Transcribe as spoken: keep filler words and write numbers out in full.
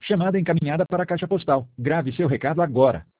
Chamada encaminhada para a caixa postal. Grave seu recado agora.